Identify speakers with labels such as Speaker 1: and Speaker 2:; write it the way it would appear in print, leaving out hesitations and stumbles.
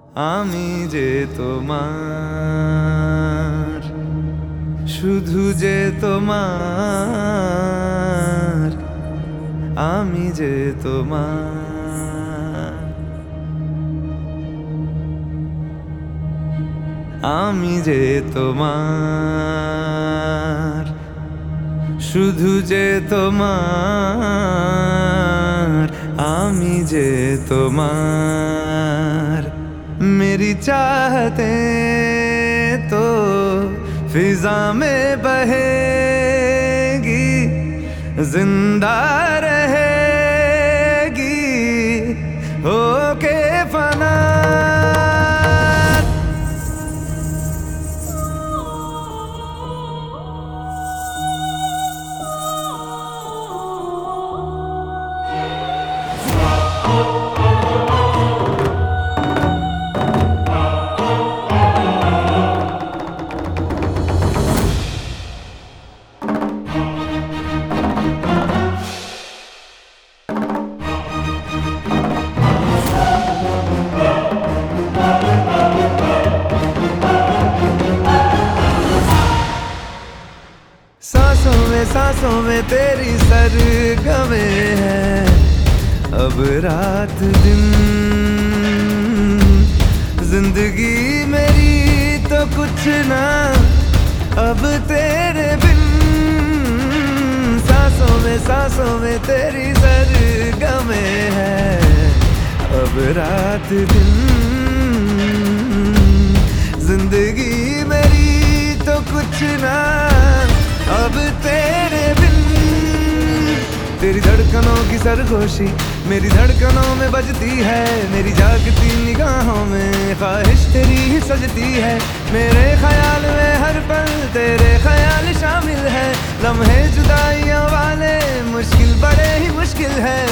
Speaker 1: আমি যে তোমার, শুধু যে তোমার, আমি যে তোমার, আমি যে তোমার, শুধু যে তোমার, আমি যে তোমার। मेरी चाहते तो फिजा में बहेगी, जिंदा रहेगी होके फना। सांसों में तेरी सरगमे है, अब रात दिन जिंदगी मेरी तो कुछ ना अब तेरे बिन। सांसों में तेरी सरगमे है, अब रात दिन जिंदगी मेरी तो कुछ ना अब तेरे बिन। तेरी धड़कनों की सरगोशी मेरी धड़कनों में बजती है, मेरी जागती निगाहों में ख्वाहिश तेरी ही सजती है। मेरे ख्याल में हर पल तेरे ख्याल शामिल है, लम्हे जुदाइयों वाले मुश्किल बड़े ही मुश्किल है।